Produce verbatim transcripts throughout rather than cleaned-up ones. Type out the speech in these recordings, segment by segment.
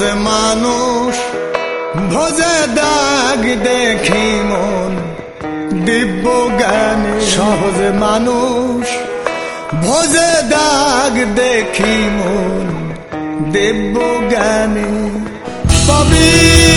সহজে মানুষ ভোজে দাগ দেখি মন দিব্য জ্ঞানে সহজে মানুষ ভোজে দাগ দেখি মন দিব্য জ্ঞানে পাবি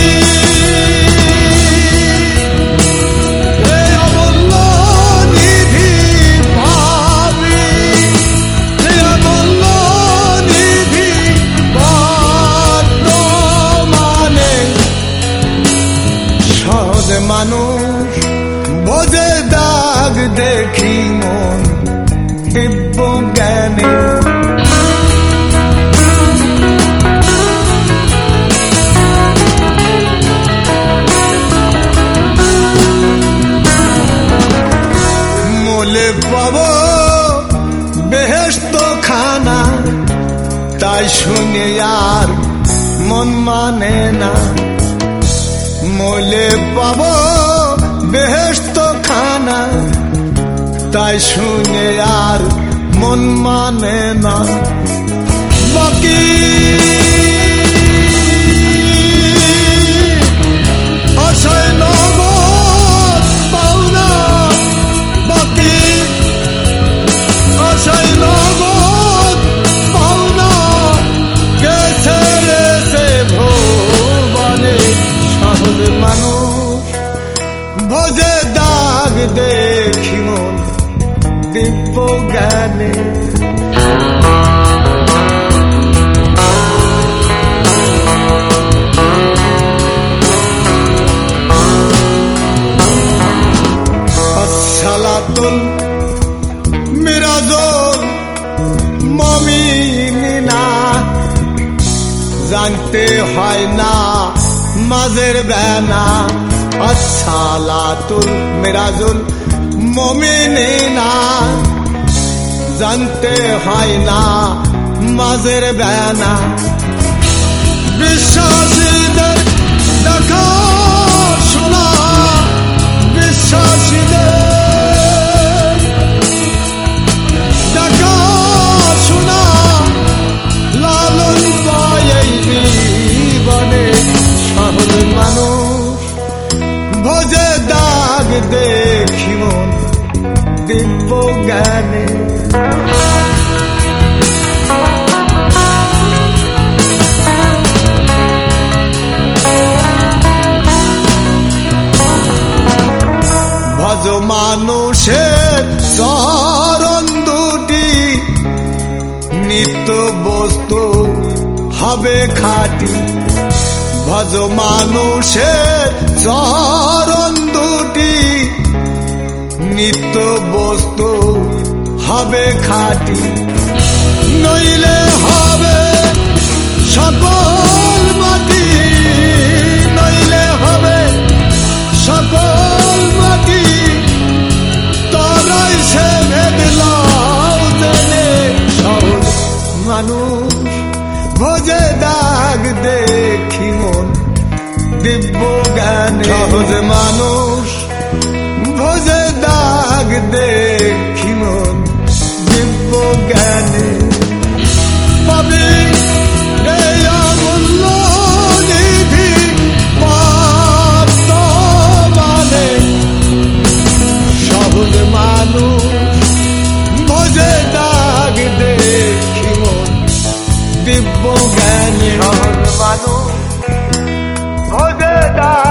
মানুষ বোঝে দাগ দেখি মন দিব্য জ্ঞানে মোলে পাব বেহেশত খানা তাই শুনে আর মন মানে না মোলে পাব বেহেশত খানা তাই শুনে আর মন মানে না বাকি আশায় নগদ পাওনা বাকি আশায় নগদ পাওনা গেছে রেছে ভোবানে সহজে মানুষ ভোজে দাগ দেখি মন দিব্য জ্ঞানে সালাতুল মিরাজুল মুমিনিনা জানতে হয় না মাঝের বেনা আসসালাতুল মিরাজুল মুমিনিনা জানতে হয় না মাঝের বেনা বিশ্বাসীদের দেখা শোনা বিশ্বাসীদের দেখা শোনা লালন পায় এই জীবনে সহজ মানুষ ভোজে দাগ দেখি মন দিব্য জ্ঞানে ভজ মানুষের চরণ দুটি নিত্য বস্তু হবে খাঁটি ভজ মানুষের চরণ দুটি নিত্য বস্তু হবে খাঁটি নইলে হবে সকল মাটি নইলে হবে সকল মাটি তরাই সে ভেদলাও জেনে সহজ মানুষ ভোজে দাগ দেখি মন দিব্য জ্ঞানে সহজ মানুষ ভোজে দাগ দেখি মন দিব্য জ্ঞানে পাবি এই অমূল্য নিধি বর্তমানে সহজ মানুষ ভোজে দাগ দেখি মন দিব্য জ্ঞানে সহজ মানুষ ভোজে দাগ